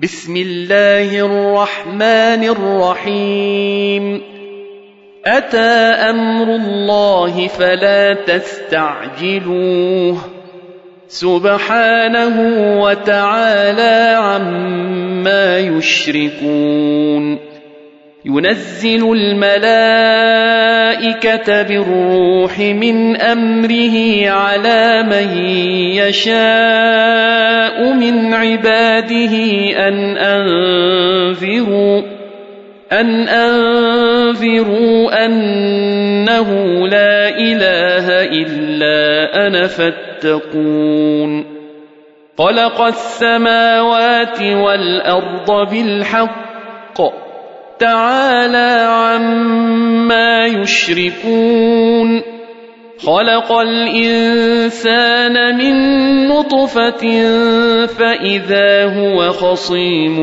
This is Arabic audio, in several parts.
بسم الله الرحمن الرحيم أتى أمر الله فلا تستعجلوه سبحانه وتعالى عما يشركون ينزل الملائكة بالروح من أمره على من يشاء من عباده أن أنذروا أنه لا إله إلا أنا فاتقون خلق السماوات والأرض بالحق تعالى عما يشركون خلق الإنسان من نطفة فإذا هو خصيم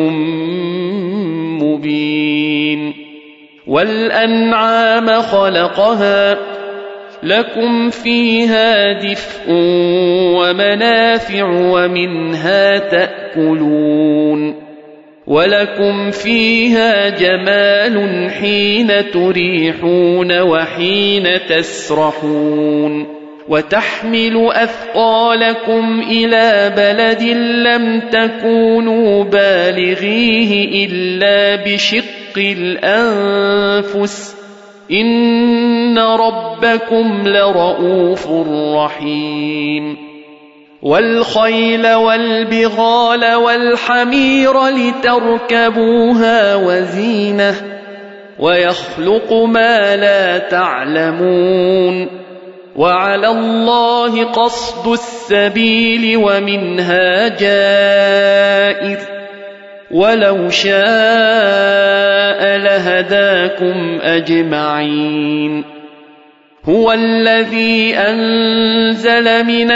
مبين والأنعام خلقها لكم فيها دفء ومنافع ومنها تأكلون ولكم فيها جمال حين تريحون وحين تسرحون وتحمل أثقالكم إلى بلد لم تكونوا بالغيه إلا بشق الأنفس إن ربكم لرؤوف رحيم والخيل والبغال والحمير لتركبوها وزينة ويخلق ما لا تعلمون وعلى الله قصد السبيل ومنها جائر ولو شاء لهداكم أجمعين هو الذي أنزل من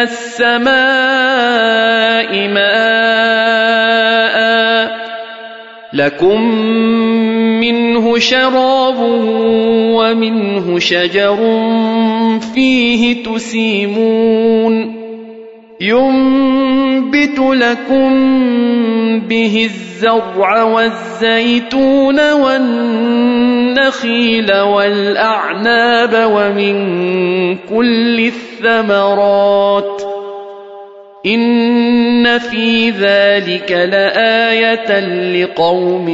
السماء ماء لكم منه شراب ومنه شجر فيه تسيمون ينبت لكم به الزرع والزيتون والنخيل والأعناب ومن كل الثمرات إن في ذلك لآية لقوم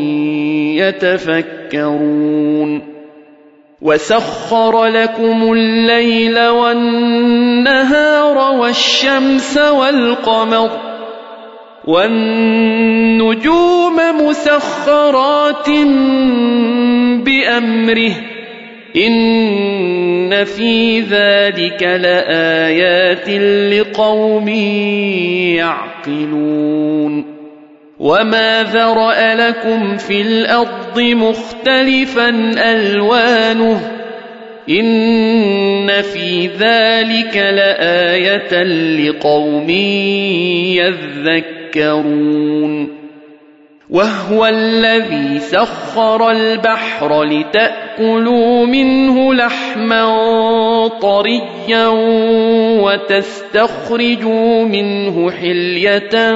يتفكرون وسخر لكم الليل والنهار والشمس والقمر والنجوم مسخرات بأمره إن في ذلك لآيات لقوم يعقلون وما ذرأ لكم في الأرض مختلفا ألوانه إن في ذلك لآية لقوم يذكرون وهو الذي سخر البحر لتأكلوا منه لحما طريا وتستخرجوا منه حلية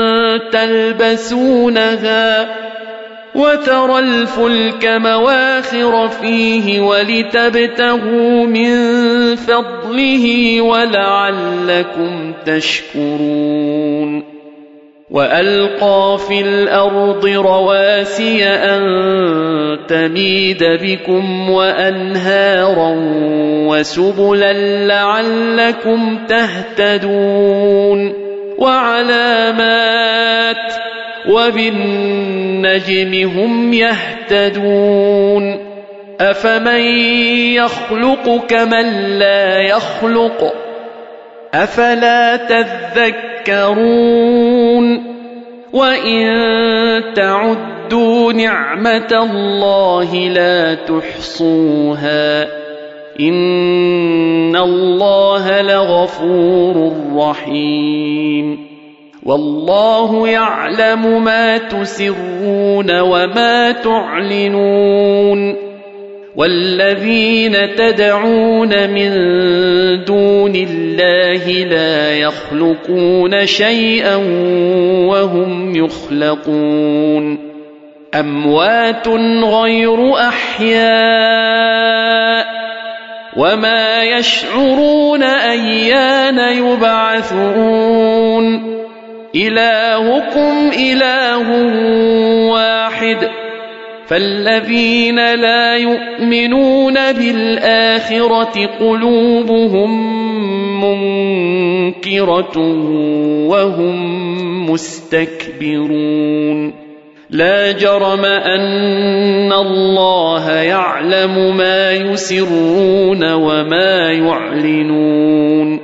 تلبسونها وترى الفلك مواخر فيه ولتبتغوا من فضله ولعلكم تشكرون وألقى في الأرض رواسي أن تميد بكم وأنهارا وسبلا لعلكم تهتدون وعلامات وبالنجم هم يهتدون أفمن يخلق كمن لا يخلق أفلا تذكرون وإن تعدوا نعمة الله لا تحصوها إن الله لغفور رحيم والله يعلم ما تسرون وما تعلنون والذين تدعون من دون الله لا يخلقون شيئا وهم يخلقون أموات غير أحياء وما يشعرون أيان يبعثون إلهكم إله واحد فالذين لا يؤمنون بالآخرة قلوبهم منكرة وهم مستكبرون لا جرم أن الله يعلم ما يسرون وما يعلنون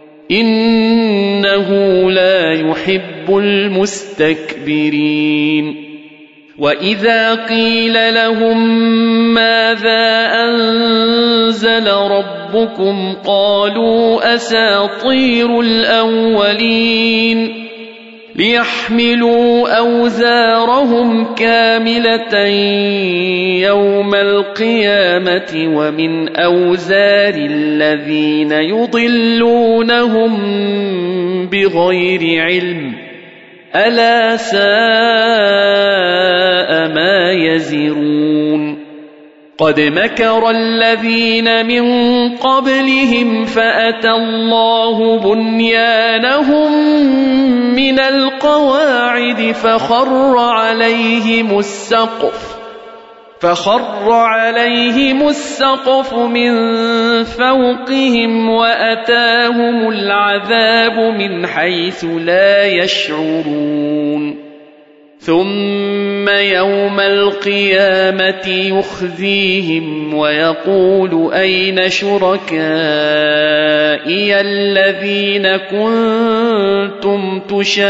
إنه لا يحب المستكبرين وإذا قيل لهم ماذا أنزل ربكم قالوا أساطير الأولين ليحملوا أوزارهم كاملة يوم القيامة ومن أوزار الذين يضلونهم بغير علم ألا ساء ما يزرون قد مكر الذين من قبلهم فأتى الله بنيانهم من القواعد فخر عليهم السقف من فوقهم وأتاهم العذاب من حيث لا يشعرون ثم يوم القيامة يخزيهم ويقول أين شركائي الذين كنتم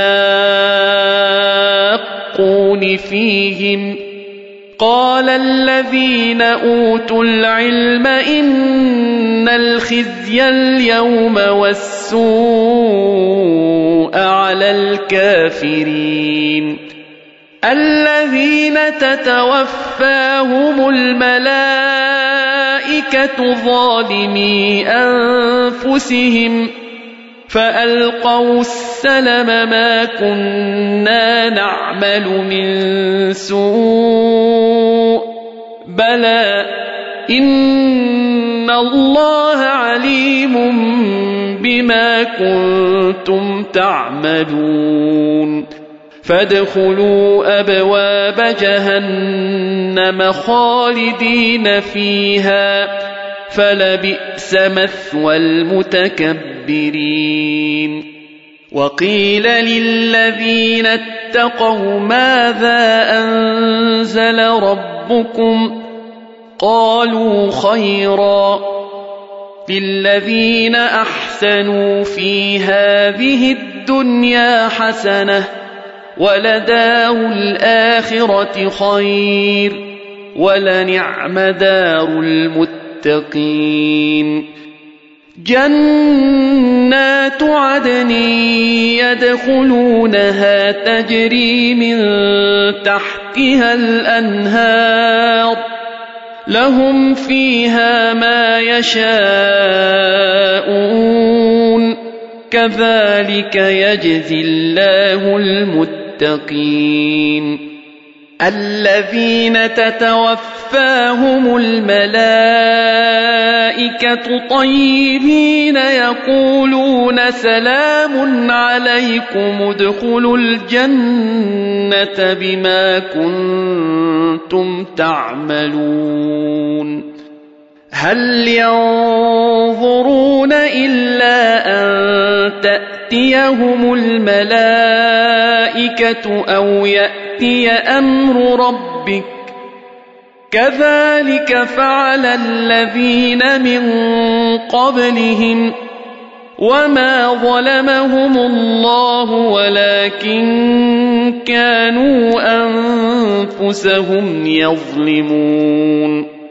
تشاقون فيهم قال الذين أوتوا العلم إن الخزي اليوم والسوء على الكافرين الذين تتوفاهم الملائكة ظالمي أنفسهم فألقوا السلم ما كنا نعمل من سوء بلى إن الله عليم بما كنتم تعملون فادخلوا أبواب جهنم خالدين فيها فلبئس مثوى المتكبرين وقيل للذين اتقوا ماذا أنزل ربكم قالوا خيرا للذين أحسنوا في هذه الدنيا حسنة ولدار الآخرة خير ولنعم دار المتقين جنات عدن يدخلونها تجري من تحتها الأنهار لهم فيها ما يشاءون كذلك يجزي الله المتقين الذين تتوفاهم الملائكة طيبين يقولون سلام عليكم ادخلوا الجنة بما كنتم تعملون هل ينظرون إلا أن تأتيهم الملائكة أو يأتي أمر ربك كذلك فعل الذين من قبلهم وما ظلمهم الله ولكن كانوا أنفسهم يظلمون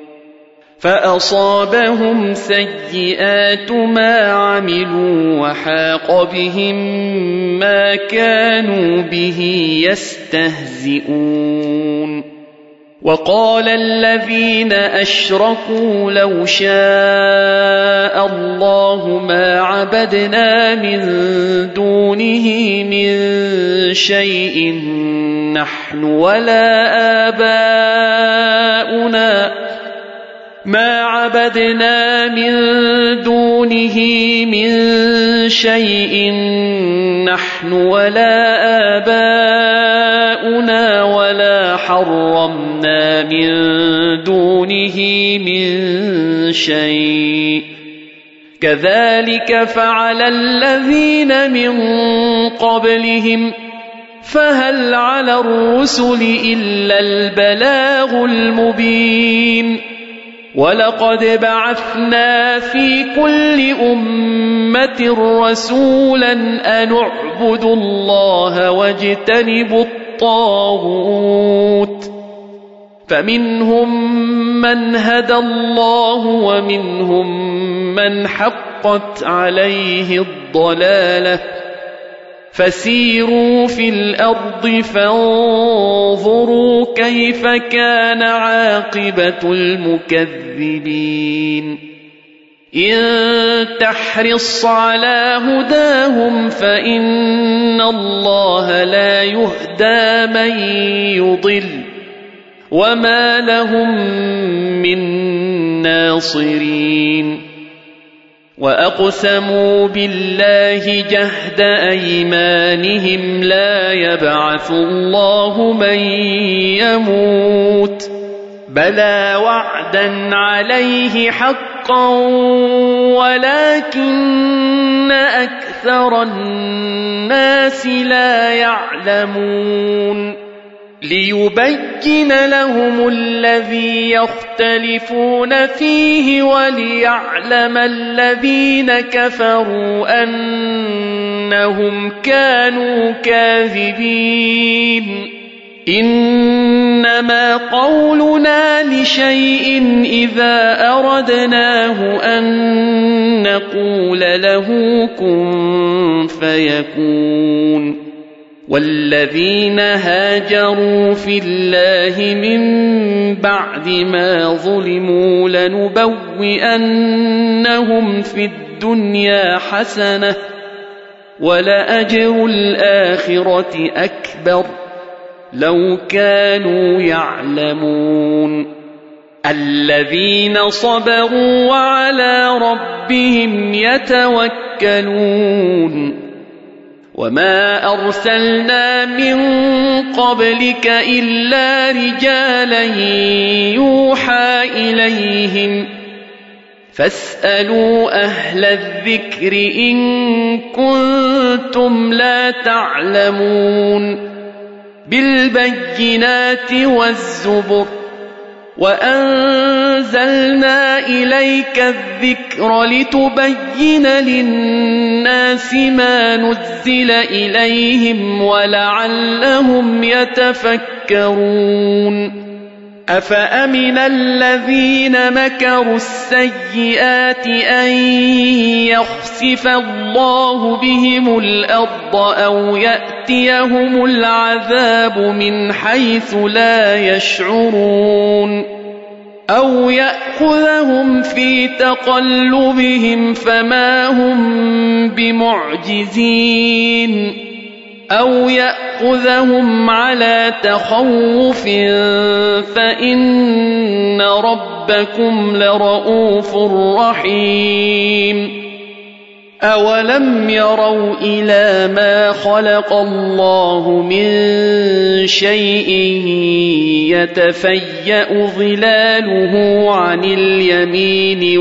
فأصابهم سيئات ما عملوا وحاق بهم ما كانوا به يستهزئون وقال الذين أشركوا لو شاء الله ما عبدنا من دونه من شيء نحن ولا آباؤنا ما عبدنا من دونه من شيء نحن ولا آباؤنا ولا حرمنا من دونه من شيء كذلك فعل الذين من قبلهم فهل على الرسل إلا البلاغ المبين ولقد بعثنا في كل أمة رسولا أن اعبدوا الله واجتنبوا الطاغوت فمنهم من هدى الله ومنهم من حقت عليه الضلالة فسيروا في الأرض فانظروا كيف كان عاقبة المكذبين إن تحرص على هداهم فإن الله لا يهدى من يضل وما لهم من ناصرين وأقسموا بالله جهد أيمانهم لا يبعث الله من يموت بلى وعدا عليه حقا ولكن أكثر الناس لا يعلمون ليبين لهم الذي يختلفون فيه وليعلم الذين كفروا أنهم كانوا كاذبين إنما قولنا لشيء إذا أردناه أن نقول له كن فيكون والذين هاجروا في الله من بعد ما ظلموا لنبوئنهم في الدنيا حسنة ولأجر الآخرة أكبر لو كانوا يعلمون الذين صبروا وعلى ربهم يتوكلون وما أرسلنا من قبلك إلا رجالا يوحى إليهم فاسألوا أهل الذكر إن كنتم لا تعلمون بالبينات والزبر وأنزلنا إليك الذكر لتبين للناس ما نزل إليهم ولعلهم يتفكرون أفأمن الذين مكروا السيئات أن يخسف الله بهم الأرض أو يأتيهم العذاب من حيث لا يشعرون أو يأخذهم في تقلبهم فما هم بمعجزين أو يأخذهم على تخوف فإن ربكم لرؤوف رحيم أولم يروا إلى ما خلق الله من شيء يتفيأ ظلاله عن اليمين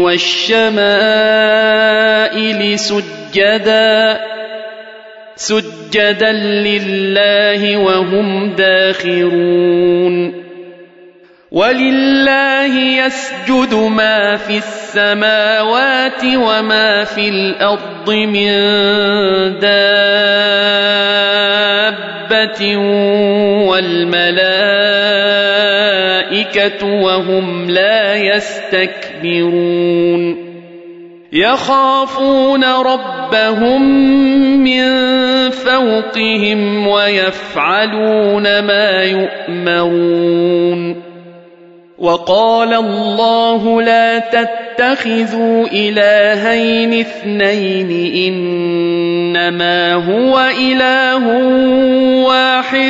والشمائل سجدا لله وهم داخرون ولله يسجد ما في السماوات وما في الأرض من دابة والملائكة وهم لا يستكبرون يخافون ربهم من فوقهم ويفعلون ما يؤمرون وقال الله لا تتخذوا إلهين اثنين إنما هو إله واحد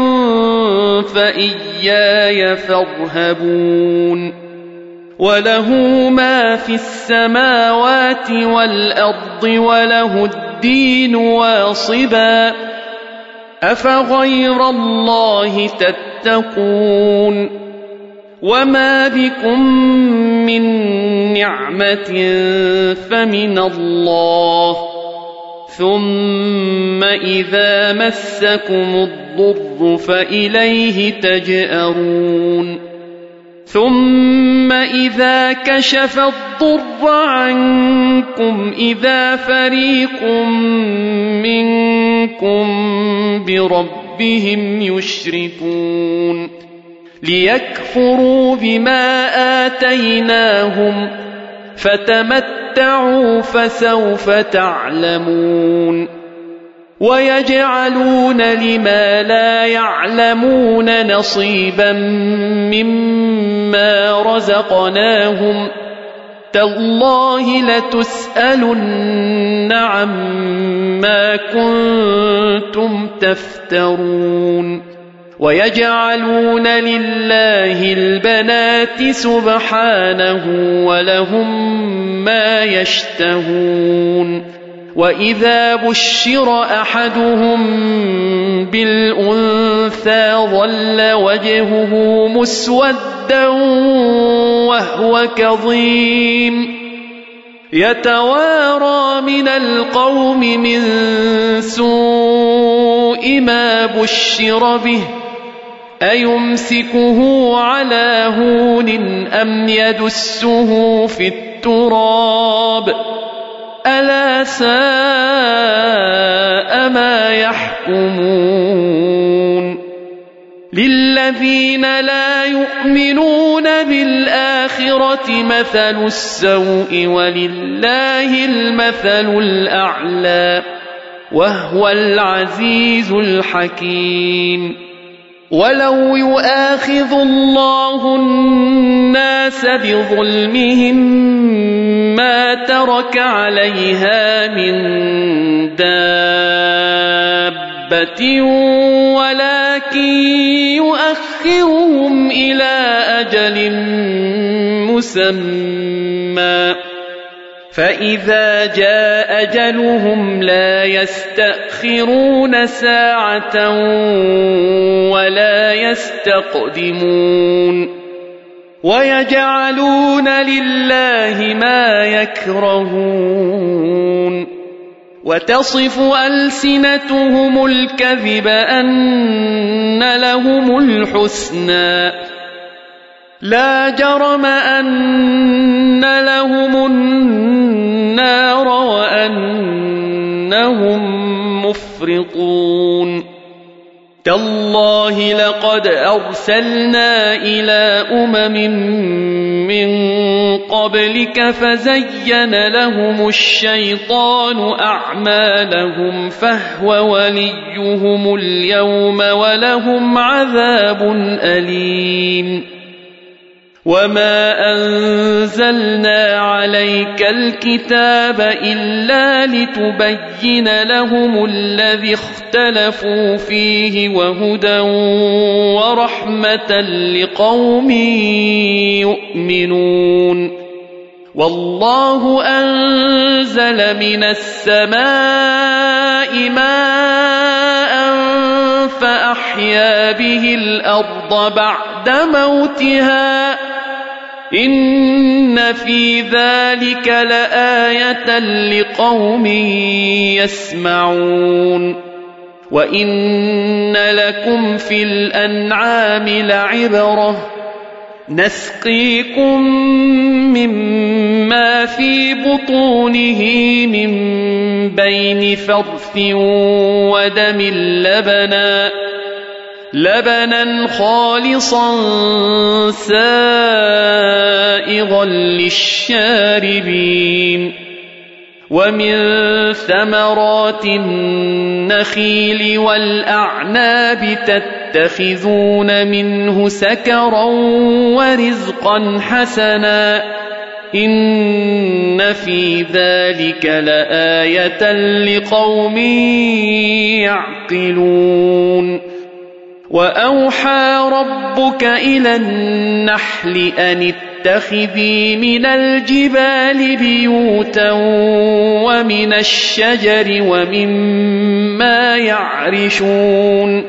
فإياي فارهبون وله ما في السماوات والأرض وله الدين واصبا أفغير الله تتقون وما بكم من نعمة فمن الله ثم إذا مسكم الضر فإليه تجأرون ثم إذا كشف الضر عنكم إذا فريق منكم بربهم يشركون ليكفروا بما آتيناهم فتمتعوا فسوف تعلمون ويجعلون لما لا يعلمون نصيبا مما رزقناهم تالله لتسألن عما كنتم تفترون ويجعلون لله البنات سبحانه ولهم ما يشتهون وإذا بشر أحدهم بالأنثى ظل وجهه مسودا وهو كظيم يتوارى من القوم من سوء ما بشر به أيمسكه على هون أم يدسه في التراب ألا ساء ما يحكمون للذين لا يؤمنون بالآخرة مثل السوء ولله المثل الأعلى وهو العزيز الحكيم ولو يؤاخذ الله الناس بظلمهم ما ترك عليها من دابة ولكن يؤخرهم إلى أجل مسمى فإذا جاء أجلهم لا يستأخرون ساعة ولا يستقدمون ويجعلون لله ما يكرهون وتصف ألسنتهم الكذب أن لهم الحسنى لا جرم أن لهم النار وأنهم مفرطون تالله لقد أرسلنا إلى من قبلك فزين لهم الشيطان أعمالهم فهو وليهم اليوم ولهم عذاب أليم وما أنزلنا عليك الكتاب إلا لتبين لهم الذي اختلفوا فيه وهدى ورحمة لقوم يؤمنون والله أنزل من السماء ماء فأحيا به الأرض بعد موتها إن في ذلك لآية لقوم يسمعون وإن لكم في الأنعام لعبرة نسقيكم مما في بطونه من بين فرث ودم لبنا خالصا سائغا للشاربين ومن ثمرات النخيل والأعناب يتخذون منه سكرا ورزقا حسنا إن في ذلك لآية لقوم يعقلون وأوحى ربك إلى النحل أن اتخذي من الجبال بيوتا ومن الشجر ومما يعرشون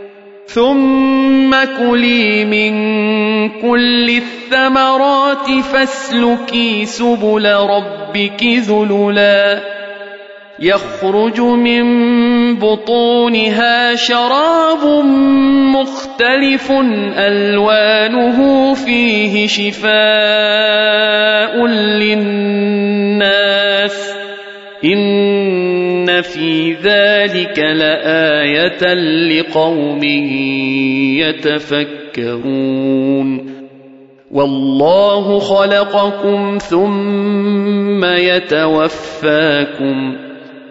ثم كلي من كل الثمرات فاسلكي سبل ربك ذللا يخرج من بطونها شراب مختلف ألوانه فيه شفاء للناس إن في ذلك لآية لقوم يتفكرون والله خلقكم ثم يتوفاكم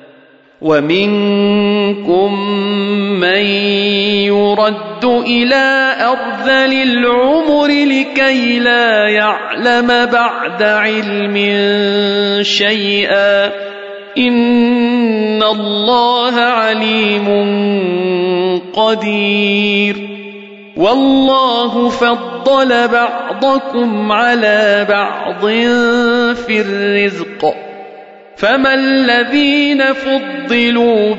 ومنكم من يرد إلى أرذل العمر لكي لا يعلم بعد علم شيئا إن الله عليم قدير والله فضل بعضكم على بعض في الرزق فما الذين فضلوا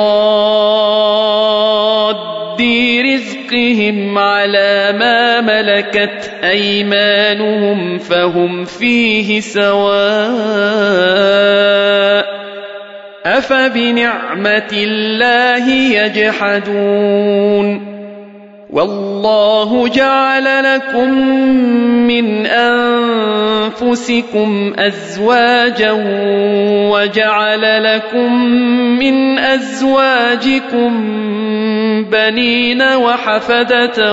براد رزقهم على ما ملكت أيمانهم فهم فيه سواء أفبنعمة الله يجحدون والله جعل لكم من أنفسكم أزواجا وجعل لكم من أزواجكم بنين وحفدة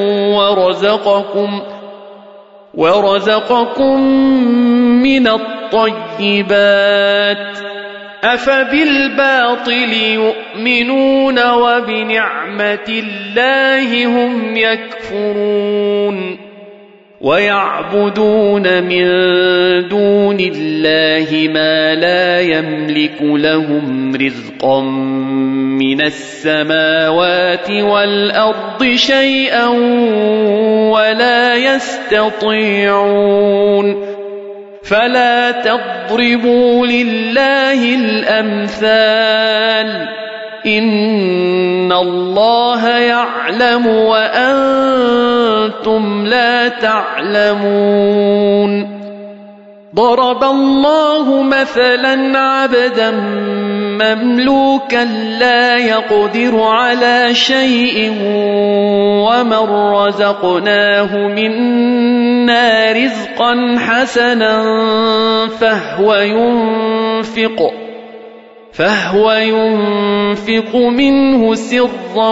ورزقكم من الطيبات أفبالباطل يؤمنون وبنعمة الله هم يكفرون ويعبدون من دون الله ما لا يملك لهم رزقا من السماوات والأرض شيئا ولا يستطيعون فلا تضربوا لله الأمثال إن الله يعلم وأنتم لا تعلمون ضرب الله مثلا عبدا مملوكا لا يقدر على شيء ومن رزقناه منا رزقا حسنا فهو ينفق منه سرا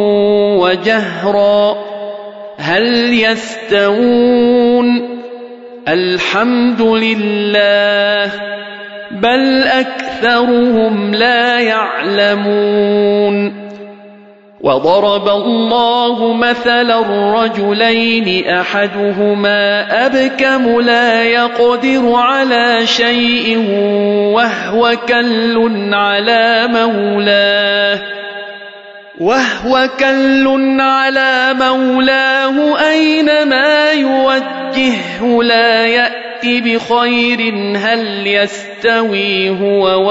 وجهرا هل يستوون الحمد لله بل أكثرهم لا يعلمون وضرب الله مثلا رجلين أحدهما أبكم لا يقدر على شيء وهو كل على مولاه أينما يوجهه لا يأتي بخير هل يستوي هو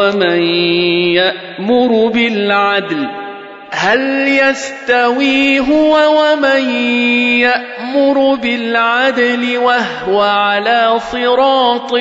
ومن يأمر بالعدل وهو على صراط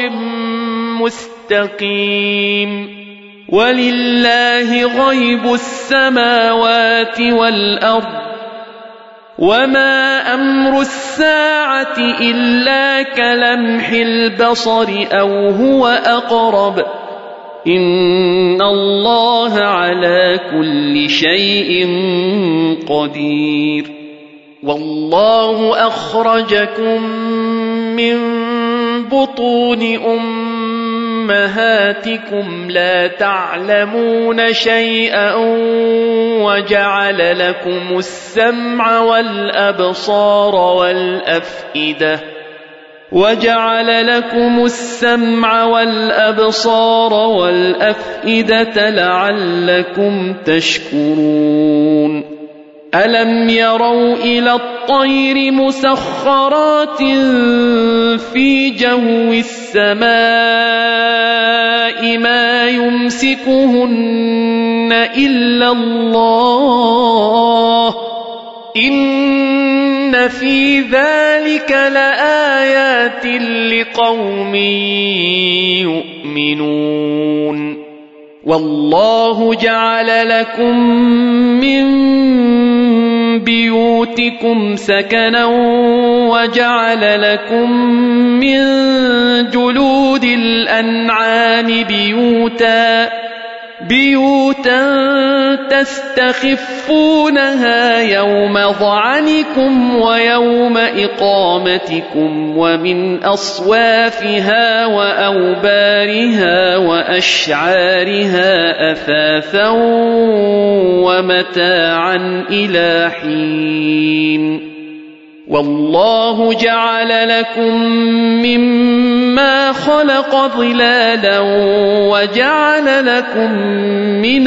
مستقيم ولله غيب السماوات والأرض وما أمر الساعة إلا كلمح البصر أو هو أقرب إن الله على كل شيء قدير والله أخرجكم من بطون أمهاتكم لا تعلمون شيئا وجعل لكم السمع والأبصار والأفئدة لعلكم تشكرون ألم يروا إلى الطير مسخرات في جو السماء ما يمسكهن إلا الله إن في ذلك لآيات لقوم يؤمنون والله جعل لكم من بيوتكم سكنا وجعل لكم من جلود الأنعام بيوتا تستخفونها يوم ظعنكم ويوم إقامتكم ومن أصوافها وأوبارها وأشعارها أثاثا ومتاعا إلى حين والله جعل لكم مما خلق ظلالا وجعل لكم من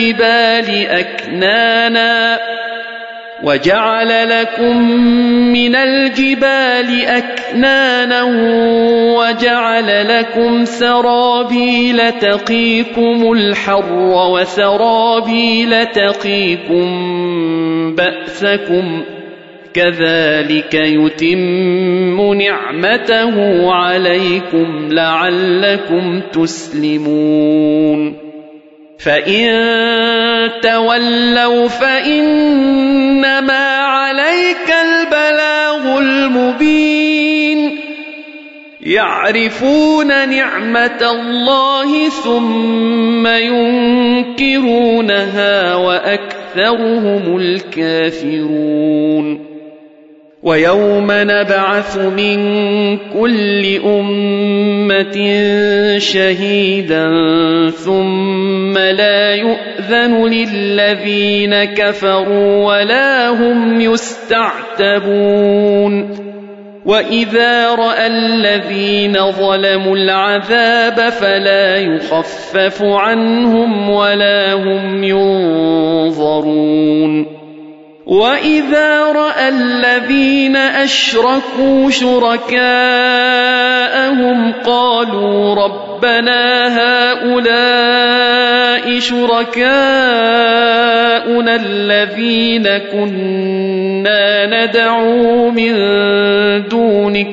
الجبال أكنانا وجعل لكم سرابيل تقيكم الحر وسرابيل تقيكم بأسكم كذلك يتم نعمته عليكم لعلكم تسلمون فإن تولوا فإنما عليك البلاغ المبين يعرفون نعمة الله ثم ينكرونها وأكثرهم الكافرون ويوم نبعث من كل أمة شهيدا ثم لا يؤذن للذين كفروا ولا هم يستعتبون وإذا رأى الذين ظلموا العذاب فلا يخفف عنهم ولا هم ينظرون وإذا رأى الذين أشركوا شركاءهم قالوا ربنا هؤلاء شركاؤنا الذين كنا ندعو من دونك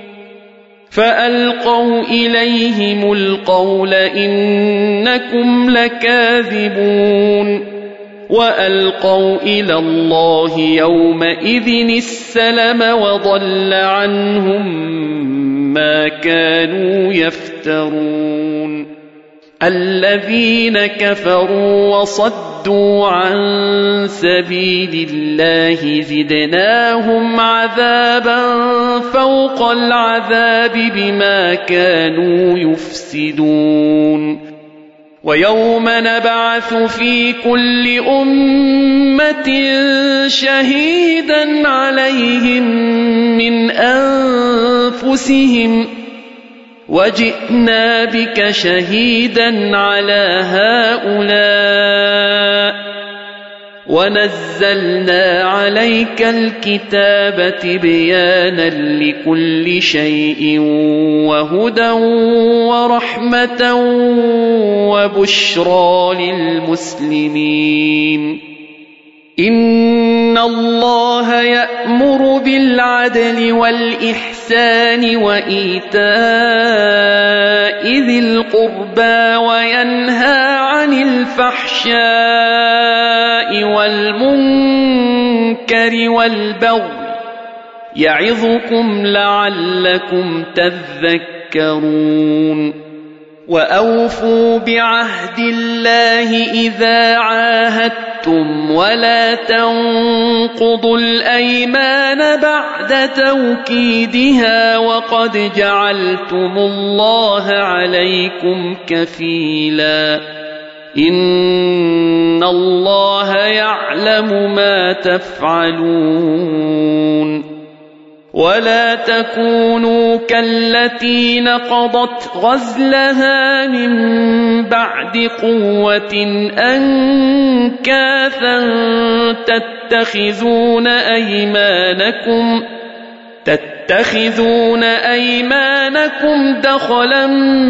فألقوا إليهم القول إنكم لكاذبون وألقوا إلى الله يومئذ السلم وضل عنهم ما كانوا يفترون الذين كفروا وصدوا عن سبيل الله زدناهم عذابا فوق العذاب بما كانوا يفسدون ويوم نبعث في كل أمة شهيدا عليهم من أنفسهم وجئنا بك شهيدا على هؤلاء ونزلنا عليك الكتاب تبيانا لكل شيء وهدى ورحمة وبشرى للمسلمين إن الله يأمر بالعدل والإحسان وإيتاء ذي القربى وينهى عن الفحشاء والمنكر والبغي يعظكم لعلكم تذكرون وأوفوا بعهد الله إذا عاهدتم ولا تنقضوا الأيمان بعد توكيدها وقد جعلتم الله عليكم كفيلا إن الله يعلم ما تفعلون ولا تكونوا كالتي نقضت غزلها من بعد قوة أنكاثا تتخذون أيمانكم دخلا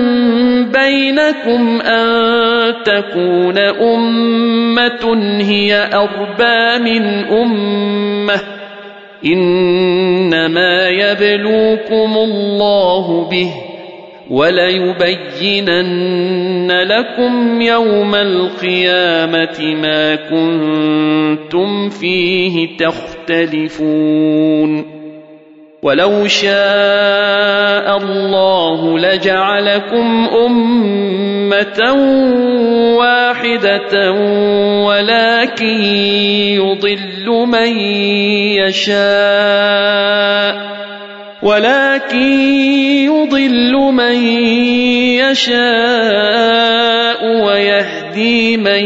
بينكم أن تكون أمة هي أربى من أمة إنما يبلوكم الله به وليبينن لكم يوم القيامة ما كنتم فيه تختلفون ولو شاء الله لجعلكم أمة واحدة ولكن يضل من يشاء ويهدي من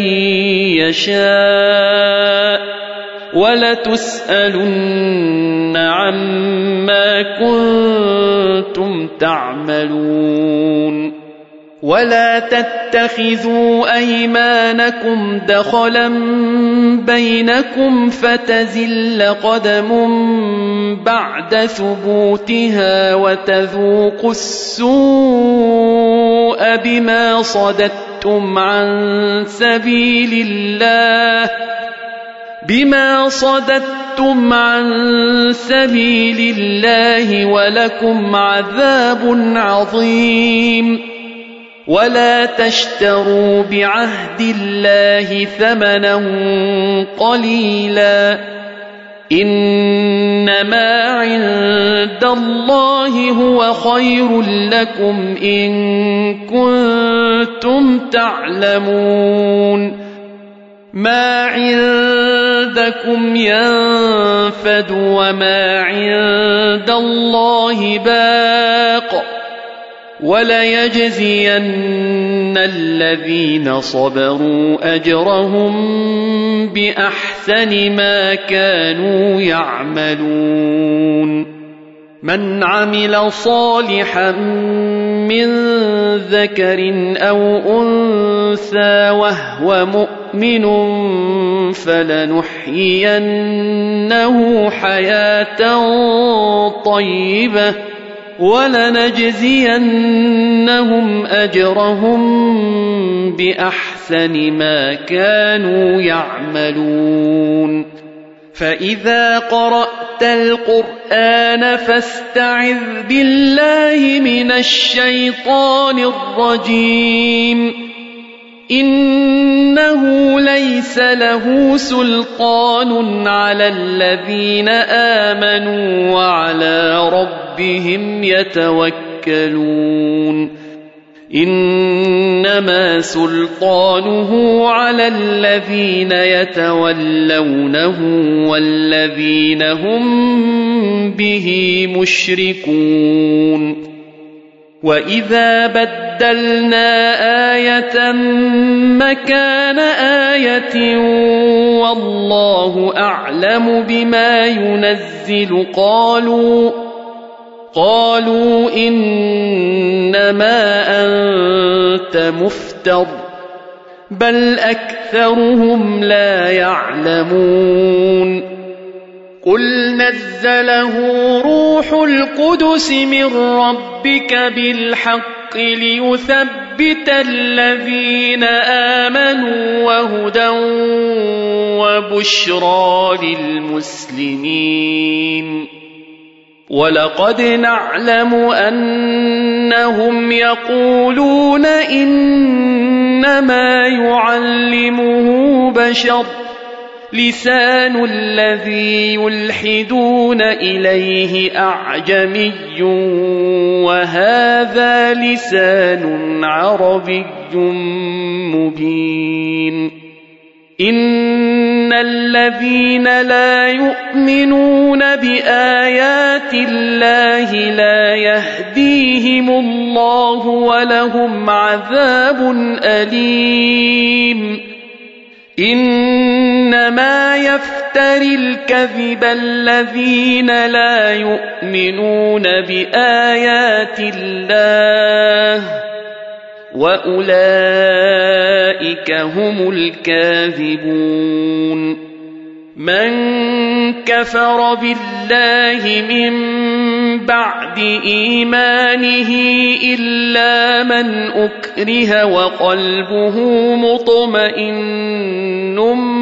يشاء ولتسألن عما كنتم تعملون ولا تتخذوا أيمانكم دخلا بينكم فتزل قدم بعد ثبوتها وتذوقوا السوء بما صددتم عن سبيل الله ولكم عذاب عظيم ولا تشتروا بعهد الله ثمنا قليلا إنما عند الله هو خير لكم إن كنتم تعلمون ما عندكم ينفد وما عند الله باق وليجزين الذين صبروا أجرهم بأحسن ما كانوا يعملون من عمل صالحا من ذكر أو أنثى وهو مؤمن فلنحيينه حياة طيبة ولنجزينهم أجرهم بأحسن ما كانوا يعملون فإذا قرأت القرآن فاستعذ بالله من الشيطان الرجيم إنه ليس له سلطان على الذين آمنوا وعلى ربهم يتوكلون إنما سلطانه على الذين يتولونه والذين هم به مشركون وإذا بدلنا آية مكان آية والله أعلم بما ينزل قالوا إنما أنت مفتر بل أكثرهم لا يعلمون قل نزله روح القدس من ربك بالحق ليثبت الذين آمنوا وهدى وبشرى للمسلمين ولقد نعلم أنهم يقولون إنما يعلمه بشر لسان الذي يلحدون إليه أعجمي وهذا لسان عربي مبين إن الذين لا يؤمنون بآيات الله لا يهديهم الله ولهم عذاب أليم إنما يفتري الكذب الذين لا يؤمنون بآيات الله وأولئك هم الكاذبون من كفر بالله من بعد إيمانه إلا من أكره وقلبه مطمئن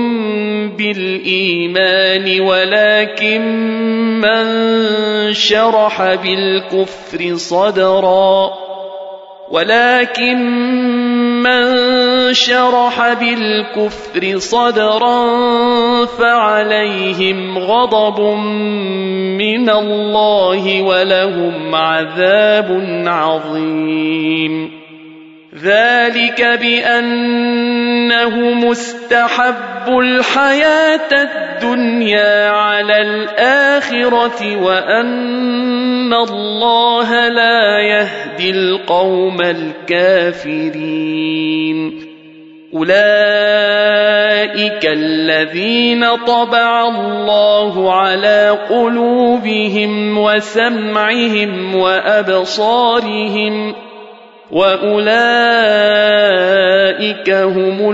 بالإيمان ولكن من شرح بالكفر صدرا فعليهم غضب من الله ولهم عذاب عظيم ذلك بأنه مستحب الحياة الدنيا على الآخرة وأن الله لا يهدي القوم الكافرين أولئك الذين طبع الله على قلوبهم وسمعهم وأبصارهم وأولئك هم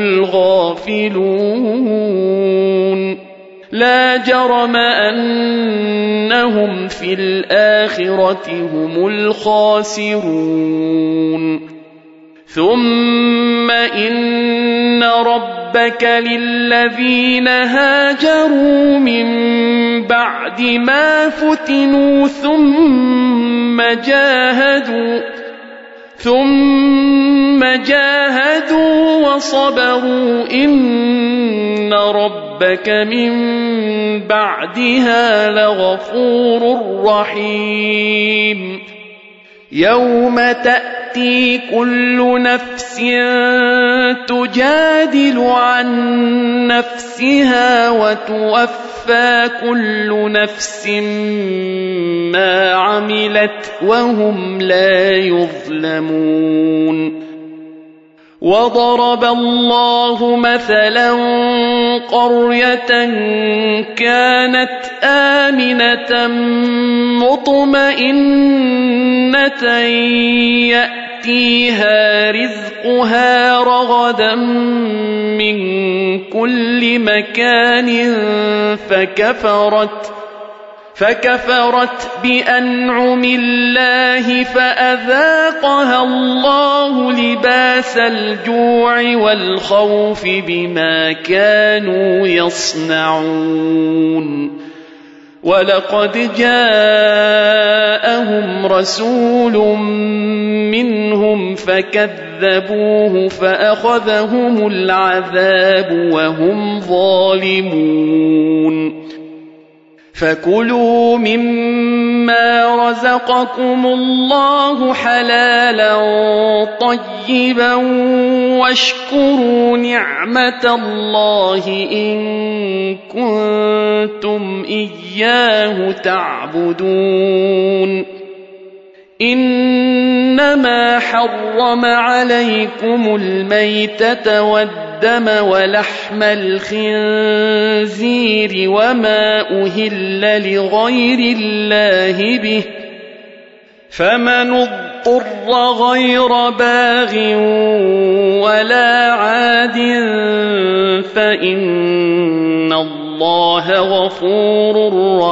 الغافلون لا جرم أنهم في الآخرة هم الخاسرون ثم إن ربك للذين هاجروا من بعد ما فتنوا ثم جاهدوا وصبروا إن ربك من بعدها لغفور رحيم يوم تأتي كل نفس تجادل عن نفسها وتوفى كل نفس ما عملت وهم لا يظلمون وضرب الله مثلا قرية كانت آمنة مطمئنة يأتيها رزقها رغدا من كل مكان فكفرت بأنعم الله فأذاقها الله لباس الجوع والخوف بما كانوا يصنعون ولقد جاءهم رسول منهم فكذبوه فأخذهم العذاب وهم ظالمون فكلوا مما رزقكم الله حلالا طيبا واشكروا نعمة الله إن كنتم إياه تعبدون إنما حرم عليكم الميتة والدم ولحم الخنزير وما أهل لغير الله به فمن اضطر غير باغ ولا عاد فإن الله غفور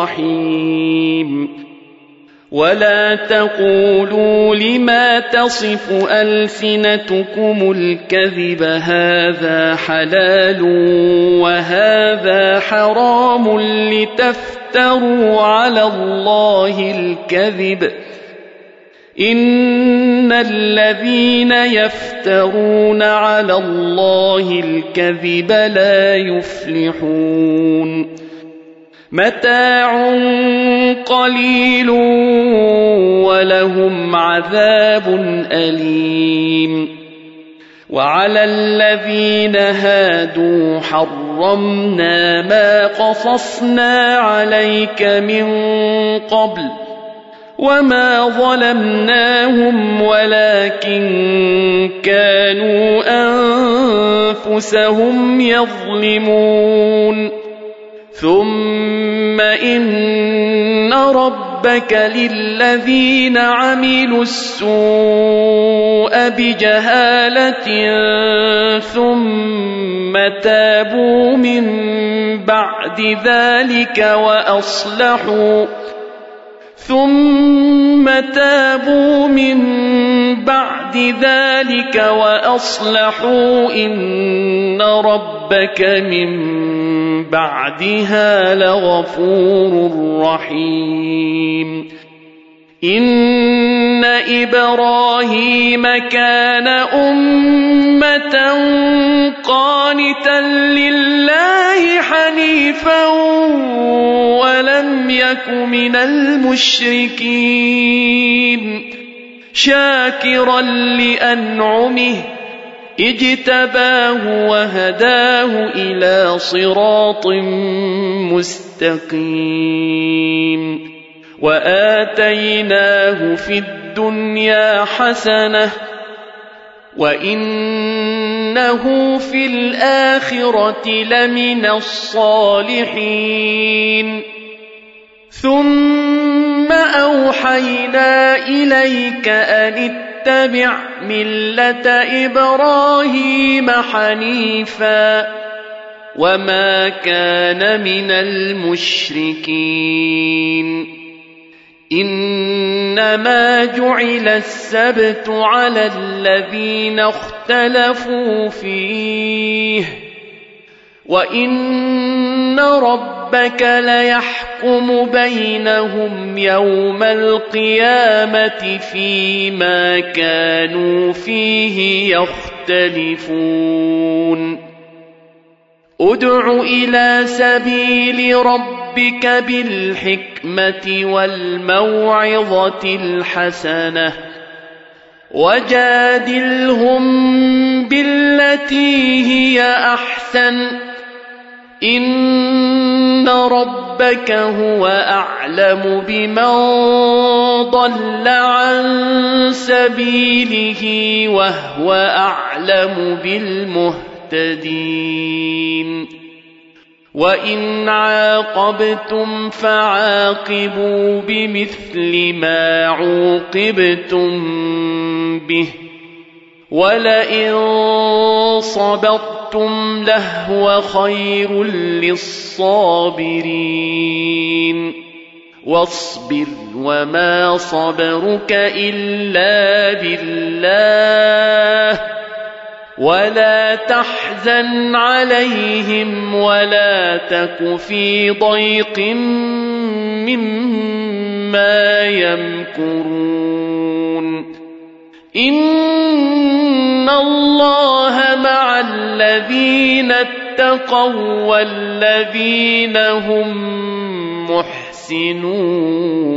رحيم ولا تقولوا لما تصف ألسنتكم الكذب هذا حلال وهذا حرام لتفتروا على الله الكذب إن الذين يفترون على الله الكذب لا يفلحون متاع قليل ولهم عذاب أليم وعلى الذين هادوا حرمنا ما قصصنا عليك من قبل وما ظلمناهم ولكن كانوا أنفسهم يظلمون ثم إن ربك للذين عملوا السوء بجهالة ثم تابوا من بعد ذلك وأصلحوا إن ربك من بعدها لغفور رحيم إن إبراهيم كان أمة قانتا لله حنيفا ولم يك من المشركين شاكرا لأنعمه اجتباه وهداه إلى صراط مستقيم وآتيناه في الدنيا حسنة وإنه في الآخرة لمن الصالحين ثم أوحينا إليك أن اتبع ملة إبراهيم حنيفا وما كان من المشركين إنما جعل السبت على الذين اختلفوا فيه وإن ربك ليحكم بينهم يوم القيامة فيما كانوا فيه يختلفون ادع إلى سبيل ربك بالحكمة والموعظة الحسنة وجادلهم بالتي هي أحسن إن ربك هو أعلم بمن ضل عن سبيله وهو أعلم بالمهتدين وإن عاقبتم فعاقبوا بمثل ما عوقبتم به ولئن صبرتم لهو خير للصابرين واصبر وما صبرك إلا بالله ولا تحزن عليهم ولا تك في ضيق مما يمكرون إن الله مع الذين اتقوا والذين هم محسنون